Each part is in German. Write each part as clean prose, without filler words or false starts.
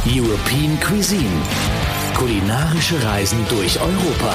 European Cuisine. Kulinarische Reisen durch Europa.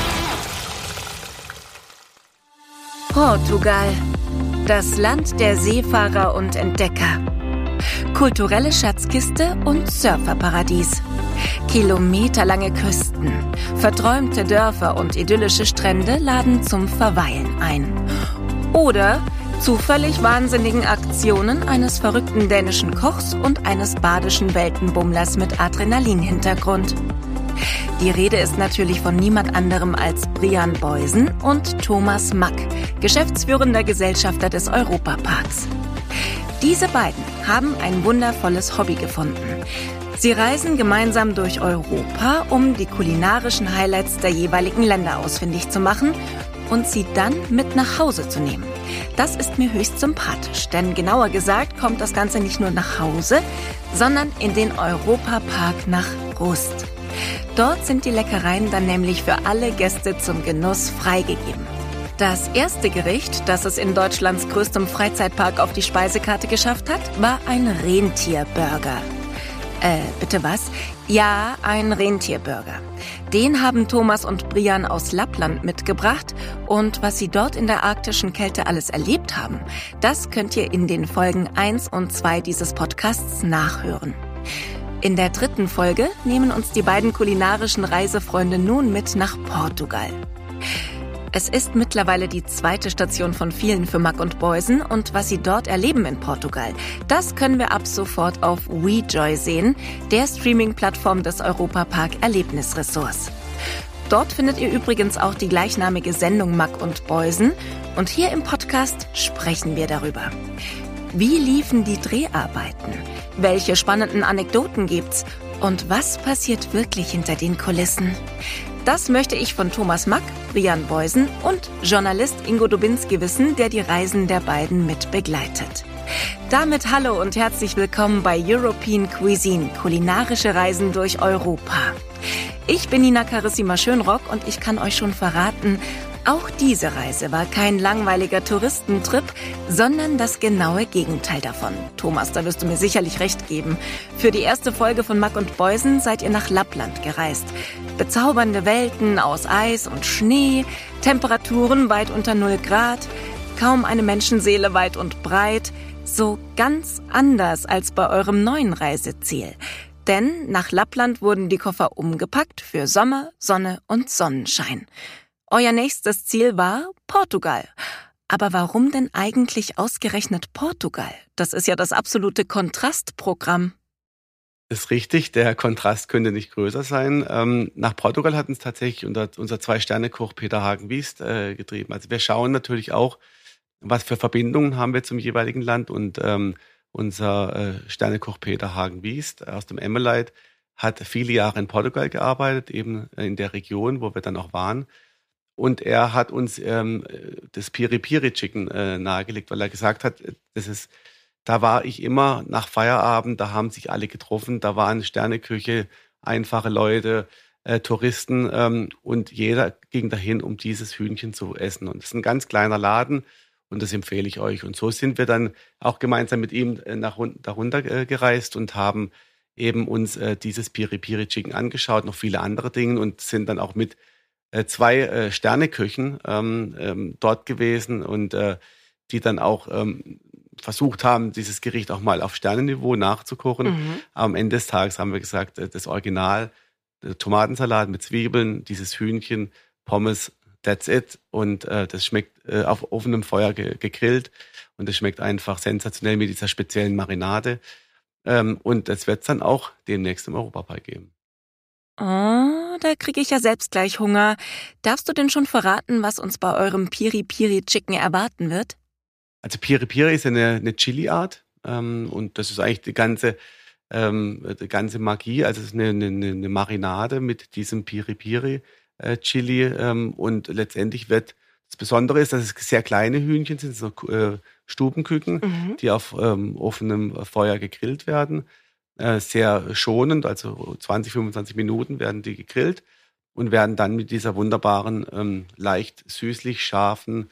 Portugal. Das Land der Seefahrer und Entdecker. Kulturelle Schatzkiste und Surferparadies. Kilometerlange Küsten, verträumte Dörfer und idyllische Strände laden zum Verweilen ein. Oder zu völlig wahnsinnigen Aktionen eines verrückten dänischen Kochs und eines badischen Weltenbummlers mit Adrenalin-Hintergrund. Die Rede ist natürlich von niemand anderem als Brian Boysen und Thomas Mack, geschäftsführender Gesellschafter des Europaparks. Diese beiden haben ein wundervolles Hobby gefunden. Sie reisen gemeinsam durch Europa, um die kulinarischen Highlights der jeweiligen Länder ausfindig zu machen und sie dann mit nach Hause zu nehmen. Das ist mir höchst sympathisch, denn genauer gesagt kommt das Ganze nicht nur nach Hause, sondern in den Europapark nach Rust. Dort sind die Leckereien dann nämlich für alle Gäste zum Genuss freigegeben. Das erste Gericht, das es in Deutschlands größtem Freizeitpark auf die Speisekarte geschafft hat, war ein Rentierburger. Bitte was? Ja, ein Rentierburger. Den haben Thomas und Brian aus Lappland mitgebracht und was sie dort in der arktischen Kälte alles erlebt haben, das könnt ihr in den Folgen 1 und 2 dieses Podcasts nachhören. In der 3. Folge nehmen uns die beiden kulinarischen Reisefreunde nun mit nach Portugal. Es ist mittlerweile die 2. Station von vielen für Mack und Boysen und was sie dort erleben in Portugal, das können wir ab sofort auf WeJoy sehen, der Streaming-Plattform des Europapark Erlebnisressorts. Dort findet ihr übrigens auch die gleichnamige Sendung Mack und Boysen und hier im Podcast sprechen wir darüber. Wie liefen die Dreharbeiten? Welche spannenden Anekdoten gibt's? Und was passiert wirklich hinter den Kulissen? Das möchte ich von Thomas Mack, Brian Boysen und Journalist Ingo Dubinski wissen, der die Reisen der beiden mit begleitet. Damit hallo und herzlich willkommen bei European Cuisine, kulinarische Reisen durch Europa. Ich bin Nina Carissima Schönrock und ich kann euch schon verraten, auch diese Reise war kein langweiliger Touristentrip, sondern das genaue Gegenteil davon. Thomas, da wirst du mir sicherlich recht geben. Für die erste Folge von Mack und Boysen seid ihr nach Lappland gereist. Bezaubernde Welten aus Eis und Schnee, Temperaturen weit unter 0 Grad, kaum eine Menschenseele weit und breit. So ganz anders als bei eurem neuen Reiseziel. Denn nach Lappland wurden die Koffer umgepackt für Sommer, Sonne und Sonnenschein. Euer nächstes Ziel war Portugal. Aber warum denn eigentlich ausgerechnet Portugal? Das ist ja das absolute Kontrastprogramm. Das ist richtig, der Kontrast könnte nicht größer sein. Nach Portugal hat uns tatsächlich unser 2-Sterne-Koch Peter Hagen-Wiest getrieben. Also wir schauen natürlich auch, was für Verbindungen haben wir zum jeweiligen Land. Und unser Sternekoch Peter Hagen-Wiest aus dem Emmeleit hat viele Jahre in Portugal gearbeitet, eben in der Region, wo wir dann auch waren. Und er hat uns das Piri-Piri-Chicken nahegelegt, weil er gesagt hat, da war ich immer nach Feierabend, da haben sich alle getroffen, da waren Sterneküche, einfache Leute, Touristen und jeder ging dahin, um dieses Hühnchen zu essen. Und das ist ein ganz kleiner Laden und das empfehle ich euch. Und so sind wir dann auch gemeinsam mit ihm darunter gereist und haben eben uns dieses Piri-Piri-Chicken angeschaut, noch viele andere Dinge und sind dann auch mit 2 Sterneköchen dort gewesen und die dann auch versucht haben, dieses Gericht auch mal auf Sternenniveau nachzukochen. Mhm. Am Ende des Tages haben wir gesagt, das Original, der Tomatensalat mit Zwiebeln, dieses Hühnchen, Pommes, that's it. Und das schmeckt auf offenem Feuer gegrillt und das schmeckt einfach sensationell mit dieser speziellen Marinade. Und das wird es dann auch demnächst im Europapark geben. Oh, da kriege ich ja selbst gleich Hunger. Darfst du denn schon verraten, was uns bei eurem Piri-Piri-Chicken erwarten wird? Also Piri-Piri ist eine Chili-Art und das ist eigentlich die ganze Magie. Also es ist eine Marinade mit diesem Piri-Piri-Chili und letztendlich wird das Besondere ist, dass es sehr kleine Hühnchen sind, so Stubenküken, die auf offenem Feuer gegrillt werden. Sehr schonend, also 20, 25 Minuten werden die gegrillt und werden dann mit dieser wunderbaren, leicht süßlich scharfen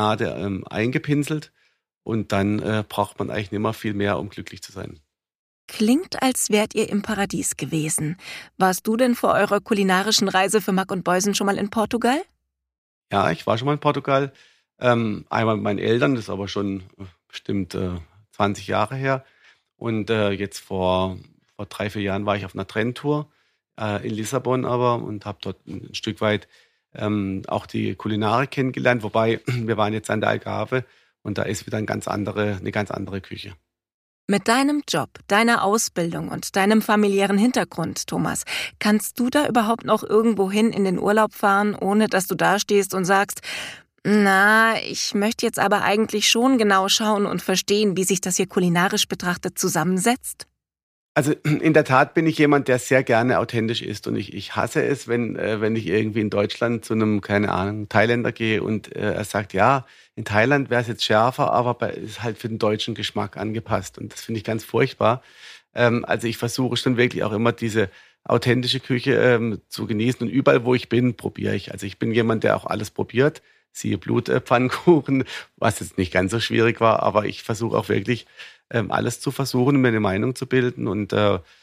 Marinade eingepinselt und dann braucht man eigentlich nicht mehr viel mehr, um glücklich zu sein. klingt, als wärt ihr im Paradies gewesen. Warst du denn vor eurer kulinarischen Reise für Mack und Boysen schon mal in Portugal? Ja, ich war schon mal in Portugal. Einmal mit meinen Eltern, das ist aber schon bestimmt 20 Jahre her. Und jetzt vor 3, 4 Jahren war ich auf einer Trenntour in Lissabon aber und habe dort ein Stück weit auch die Kulinarik kennengelernt. Wobei wir waren jetzt an der Algarve und da ist wieder eine ganz andere Küche. Mit deinem Job, deiner Ausbildung und deinem familiären Hintergrund, Thomas, kannst du da überhaupt noch irgendwohin in den Urlaub fahren, ohne dass du dastehst und sagst, na, ich möchte jetzt aber eigentlich schon genau schauen und verstehen, wie sich das hier kulinarisch betrachtet zusammensetzt? Also in der Tat bin ich jemand, der sehr gerne authentisch isst und ich hasse es, wenn ich irgendwie in Deutschland zu einem, keine Ahnung, Thailänder gehe und er sagt, ja, in Thailand wäre es jetzt schärfer, aber ist halt für den deutschen Geschmack angepasst und das finde ich ganz furchtbar. Also ich versuche schon wirklich auch immer diese authentische Küche zu genießen und überall, wo ich bin, probiere ich. Also ich bin jemand, der auch alles probiert, siehe Blutpfannkuchen, was jetzt nicht ganz so schwierig war, aber ich versuche auch wirklich alles zu versuchen, mir eine Meinung zu bilden. Und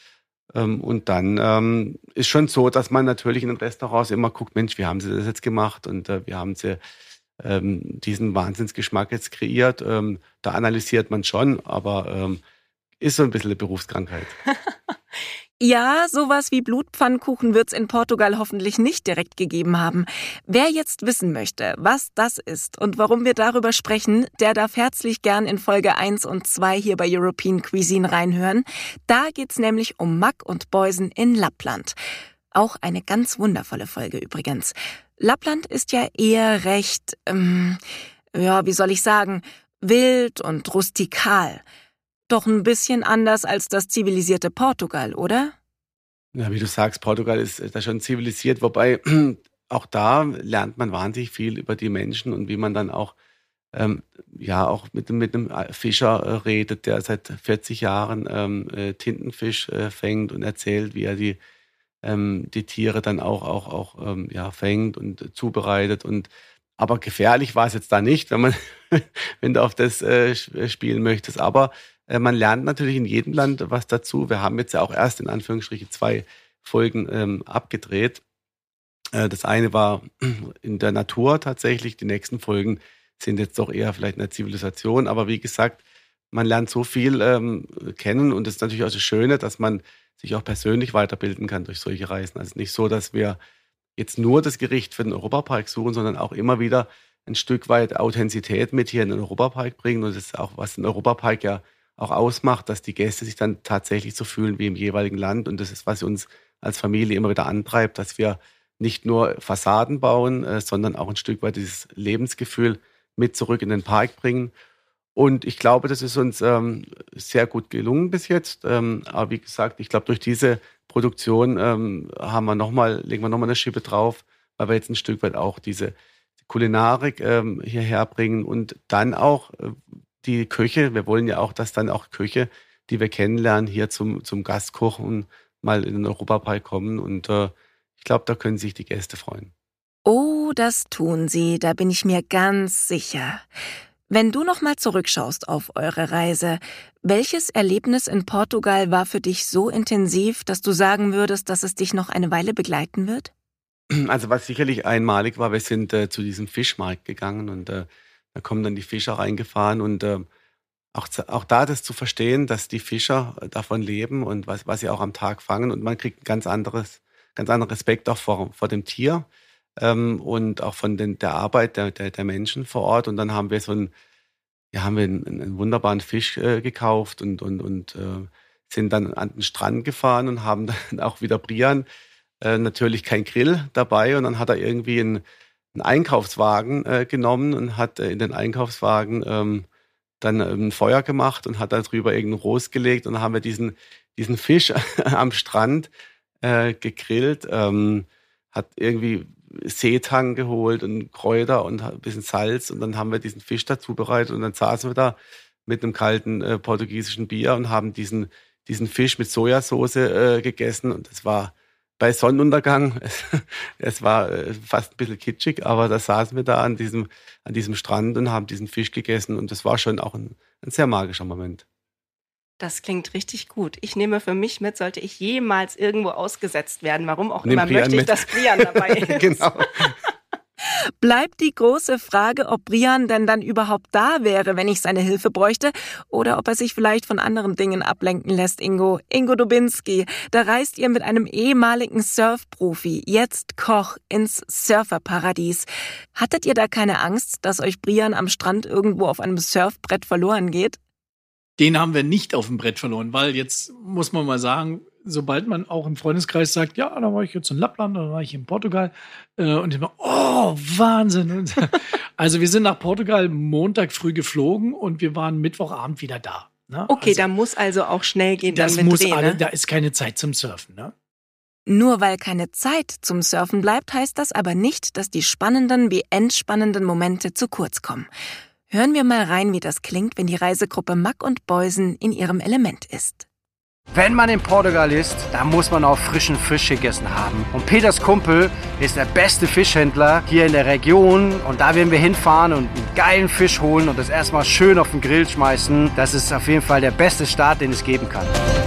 dann ist schon so, dass man natürlich in den Restaurants immer guckt, Mensch, wie haben sie das jetzt gemacht? Und wie haben sie diesen Wahnsinnsgeschmack jetzt kreiert? Da analysiert man schon, aber ist so ein bisschen eine Berufskrankheit. Ja, sowas wie Blutpfannkuchen wird's in Portugal hoffentlich nicht direkt gegeben haben. Wer jetzt wissen möchte, was das ist und warum wir darüber sprechen, der darf herzlich gern in Folge 1 und 2 hier bei European Cuisine reinhören. Da geht's nämlich um Mack und Boysen in Lappland. Auch eine ganz wundervolle Folge übrigens. Lappland ist ja eher recht, wie soll ich sagen, wild und rustikal. Doch ein bisschen anders als das zivilisierte Portugal, oder? Ja, wie du sagst, Portugal ist da schon zivilisiert, wobei auch da lernt man wahnsinnig viel über die Menschen und wie man dann auch auch mit einem Fischer redet, der seit 40 Jahren Tintenfisch fängt und erzählt, wie er die Tiere dann auch fängt und zubereitet. Aber gefährlich war es jetzt da nicht, wenn du auf das spielen möchtest. Aber man lernt natürlich in jedem Land was dazu. Wir haben jetzt ja auch erst in Anführungsstrichen 2 Folgen abgedreht. Das eine war in der Natur tatsächlich. Die nächsten Folgen sind jetzt doch eher vielleicht in der Zivilisation. Aber wie gesagt, man lernt so viel kennen und es ist natürlich auch das Schöne, dass man sich auch persönlich weiterbilden kann durch solche Reisen. Also nicht so, dass wir jetzt nur das Gericht für den Europapark suchen, sondern auch immer wieder ein Stück weit Authentizität mit hier in den Europapark bringen. Und das ist auch, was den Europapark ja auch ausmacht, dass die Gäste sich dann tatsächlich so fühlen wie im jeweiligen Land. Und das ist, was uns als Familie immer wieder antreibt, dass wir nicht nur Fassaden bauen, sondern auch ein Stück weit dieses Lebensgefühl mit zurück in den Park bringen. Und ich glaube, das ist uns sehr gut gelungen bis jetzt. Aber wie gesagt, ich glaube, durch diese Produktion legen wir nochmal eine Schippe drauf, weil wir jetzt ein Stück weit auch diese Kulinarik hierher bringen und dann auch die Köche. Wir wollen ja auch, dass dann auch Köche, die wir kennenlernen, hier zum Gastkochen mal in den Europapark kommen. Und ich glaube, da können sich die Gäste freuen. Oh, das tun sie, da bin ich mir ganz sicher. Wenn du noch mal zurückschaust auf eure Reise, welches Erlebnis in Portugal war für dich so intensiv, dass du sagen würdest, dass es dich noch eine Weile begleiten wird? Also was sicherlich einmalig war, wir sind zu diesem Fischmarkt gegangen und da kommen dann die Fischer reingefahren und auch da das zu verstehen, dass die Fischer davon leben und was sie auch am Tag fangen und man kriegt einen ganz anderen Respekt auch vor dem Tier. Und auch von der Arbeit der Menschen vor Ort. Und dann haben wir einen wunderbaren Fisch gekauft und sind dann an den Strand gefahren und haben dann auch wieder Brian, natürlich kein Grill dabei. Und dann hat er irgendwie einen Einkaufswagen genommen und hat in den Einkaufswagen dann ein Feuer gemacht und hat da drüber irgendein Rost gelegt. Und dann haben wir diesen Fisch am Strand gegrillt, hat irgendwie Seetang geholt und Kräuter und ein bisschen Salz und dann haben wir diesen Fisch dazu bereitet und dann saßen wir da mit einem kalten portugiesischen Bier und haben diesen Fisch mit Sojasauce gegessen und das war bei Sonnenuntergang, es war fast ein bisschen kitschig, aber da saßen wir da an diesem Strand und haben diesen Fisch gegessen und das war schon auch ein sehr magischer Moment. Das klingt richtig gut. Ich nehme für mich mit, sollte ich jemals irgendwo ausgesetzt werden. Warum auch immer möchte ich, dass Brian dabei ist. Genau. Bleibt die große Frage, ob Brian denn dann überhaupt da wäre, wenn ich seine Hilfe bräuchte, oder ob er sich vielleicht von anderen Dingen ablenken lässt, Ingo. Ingo Dubinski, da reist ihr mit einem ehemaligen Surfprofi, jetzt Koch, ins Surferparadies. Hattet ihr da keine Angst, dass euch Brian am Strand irgendwo auf einem Surfbrett verloren geht? Den haben wir nicht auf dem Brett verloren, weil jetzt muss man mal sagen, sobald man auch im Freundeskreis sagt, ja, da war ich jetzt in Lappland, da war ich in Portugal und ich war, oh, Wahnsinn. Also wir sind nach Portugal Montag früh geflogen und wir waren Mittwochabend wieder da. Ne? Okay, also, da muss also auch schnell gehen. Das dann mit muss Dreh, alle, ne? da ist keine Zeit zum Surfen. Ne? Nur weil keine Zeit zum Surfen bleibt, heißt das aber nicht, dass die spannenden wie entspannenden Momente zu kurz kommen. Hören wir mal rein, wie das klingt, wenn die Reisegruppe Mack und Boysen in ihrem Element ist. Wenn man in Portugal ist, dann muss man auch frischen Fisch gegessen haben. Und Peters Kumpel ist der beste Fischhändler hier in der Region. Und da werden wir hinfahren und einen geilen Fisch holen und das erstmal schön auf den Grill schmeißen. Das ist auf jeden Fall der beste Start, den es geben kann.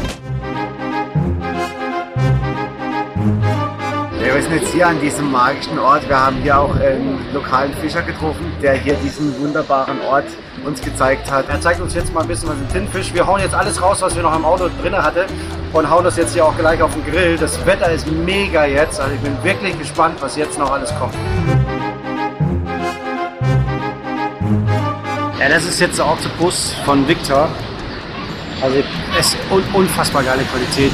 Wir sind jetzt hier an diesem magischen Ort. Wir haben hier auch einen lokalen Fischer getroffen, der hier diesen wunderbaren Ort uns gezeigt hat. Er zeigt uns jetzt mal ein bisschen was im Tintenfisch. Wir hauen jetzt alles raus, was wir noch im Auto drin hatten und hauen das jetzt hier auch gleich auf den Grill. Das Wetter ist mega jetzt. Also ich bin wirklich gespannt, was jetzt noch alles kommt. Ja, das ist jetzt der Oktopus von Victor. Also es ist unfassbar geile Qualität.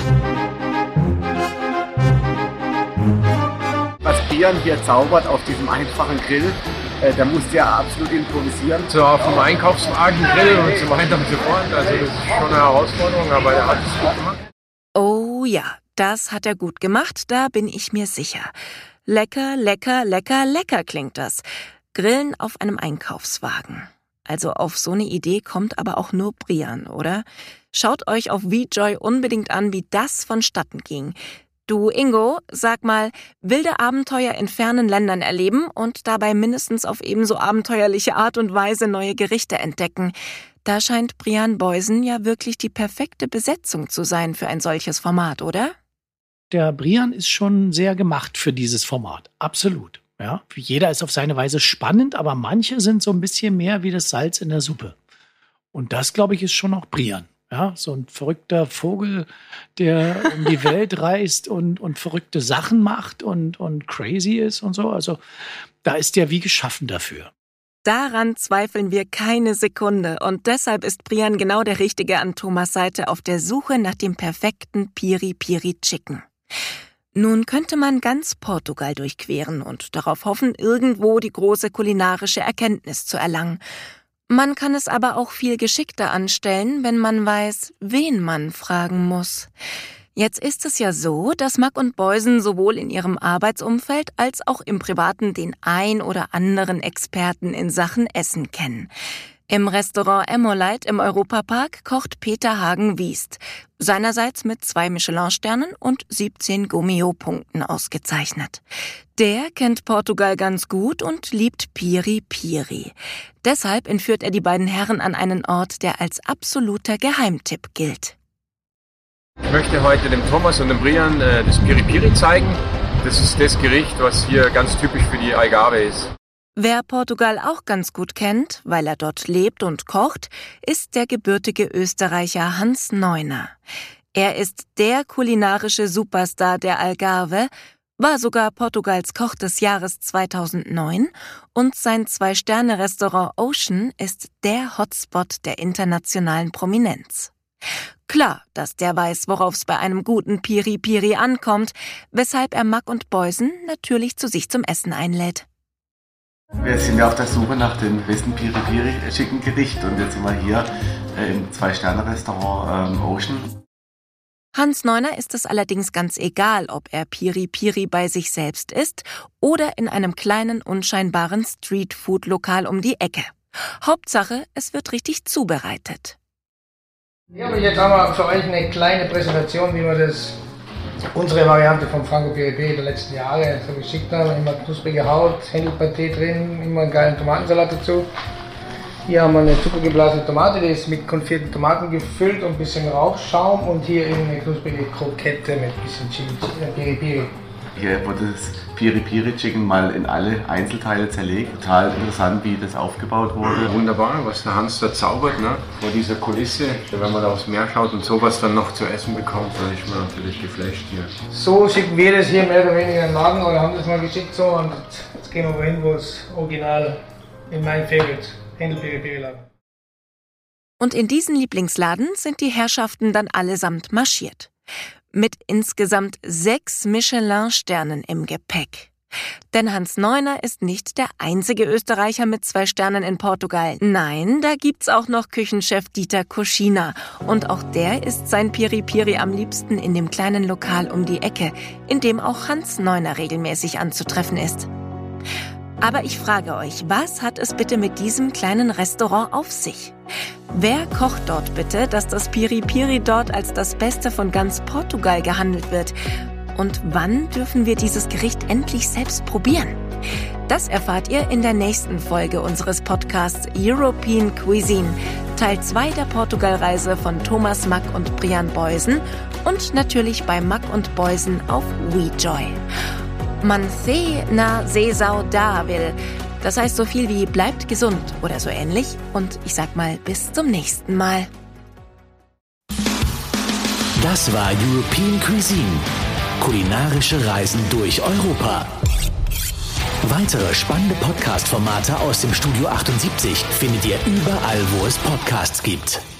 Was Brian hier zaubert auf diesem einfachen Grill, da musst du ja absolut improvisieren. So auf dem Einkaufswagengrill und so weiter und so fort. Also das ist schon eine Herausforderung, aber er hat es gut gemacht. Oh ja, das hat er gut gemacht, da bin ich mir sicher. Lecker, lecker, lecker, lecker klingt das. Grillen auf einem Einkaufswagen. Also auf so eine Idee kommt aber auch nur Brian, oder? Schaut euch auf VJoy unbedingt an, wie das vonstatten ging. Du, Ingo, sag mal, wilde Abenteuer in fernen Ländern erleben und dabei mindestens auf ebenso abenteuerliche Art und Weise neue Gerichte entdecken. Da scheint Brian Boysen ja wirklich die perfekte Besetzung zu sein für ein solches Format, oder? Der Brian ist schon sehr gemacht für dieses Format, absolut. Ja, jeder ist auf seine Weise spannend, aber manche sind so ein bisschen mehr wie das Salz in der Suppe. Und das, glaube ich, ist schon auch Brian. Ja, so ein verrückter Vogel, der um die Welt reist und verrückte Sachen macht und crazy ist und so. Also da ist der wie geschaffen dafür. Daran zweifeln wir keine Sekunde und deshalb ist Brian genau der Richtige an Thomas Seite auf der Suche nach dem perfekten Piri Piri Chicken. Nun könnte man ganz Portugal durchqueren und darauf hoffen, irgendwo die große kulinarische Erkenntnis zu erlangen. Man kann es aber auch viel geschickter anstellen, wenn man weiß, wen man fragen muss. Jetzt ist es ja so, dass Mack und Boysen sowohl in ihrem Arbeitsumfeld als auch im Privaten den ein oder anderen Experten in Sachen Essen kennen. Im Restaurant Emolite im Europapark kocht Peter Hagen-Wiest, seinerseits mit 2 Michelin-Sternen und 17 Gummio-Punkten ausgezeichnet. Der kennt Portugal ganz gut und liebt Piri Piri. Deshalb entführt er die beiden Herren an einen Ort, der als absoluter Geheimtipp gilt. Ich möchte heute dem Thomas und dem Brian das Piri Piri zeigen. Das ist das Gericht, was hier ganz typisch für die Algarve ist. Wer Portugal auch ganz gut kennt, weil er dort lebt und kocht, ist der gebürtige Österreicher Hans Neuner. Er ist der kulinarische Superstar der Algarve, war sogar Portugals Koch des Jahres 2009 und sein 2-Sterne-Restaurant Ocean ist der Hotspot der internationalen Prominenz. Klar, dass der weiß, worauf es bei einem guten Piri Piri ankommt, weshalb er Mack und Boysen natürlich zu sich zum Essen einlädt. Wir sind ja auf der Suche nach dem besten Piri Piri Chicken Gericht und jetzt sind wir hier im 2-Sterne-Restaurant Ocean. Hans Neuner ist es allerdings ganz egal, ob er Piri Piri bei sich selbst isst oder in einem kleinen, unscheinbaren Streetfood-Lokal um die Ecke. Hauptsache, es wird richtig zubereitet. Ja, aber jetzt haben wir für euch eine kleine Präsentation, wie wir unsere Variante vom Franco Piri Piri der letzten Jahre so geschickt haben. Immer knusprige Haut, Hähnchenpaté drin, immer einen geilen Tomatensalat dazu. Hier haben wir eine zuckergeblasene Tomate, die ist mit konfitierten Tomaten gefüllt und ein bisschen Rauchschaum. Und hier eben eine knusprige Krokette mit ein bisschen Chili, Piri-Piri. Hier wurde das Piri-Piri-Chicken mal in alle Einzelteile zerlegt. Total interessant, wie das aufgebaut wurde. Wunderbar, was der Hans da zaubert, ne? Vor dieser Kulisse. Wenn man da aufs Meer schaut und sowas dann noch zu essen bekommt, dann ist man natürlich geflasht hier. So schicken wir das hier mehr oder weniger in den Laden, oder haben das mal geschickt so. Und jetzt gehen wir mal hin, wo es original in mein Favorite, Händel Piri-Piri-Laden. Und in diesen Lieblingsladen sind die Herrschaften dann allesamt marschiert. Mit insgesamt 6 Michelin-Sternen im Gepäck. Denn Hans Neuner ist nicht der einzige Österreicher mit 2 Sternen in Portugal. Nein, da gibt's auch noch Küchenchef Dieter Kuschina. Und auch der isst sein Piri-Piri am liebsten in dem kleinen Lokal um die Ecke, in dem auch Hans Neuner regelmäßig anzutreffen ist. Aber ich frage euch, was hat es bitte mit diesem kleinen Restaurant auf sich? Wer kocht dort bitte, dass das Piri-Piri dort als das Beste von ganz Portugal gehandelt wird? Und wann dürfen wir dieses Gericht endlich selbst probieren? Das erfahrt ihr in der nächsten Folge unseres Podcasts European Cuisine, Teil 2 der Portugalreise von Thomas Mack und Brian Beusen und natürlich bei Mack und Beusen auf WeJoy. Man se na se saudável. Das heißt so viel wie bleibt gesund oder so ähnlich. Und ich sag mal bis zum nächsten Mal. Das war European Cuisine. Kulinarische Reisen durch Europa. Weitere spannende Podcast-Formate aus dem Studio 78 findet ihr überall, wo es Podcasts gibt.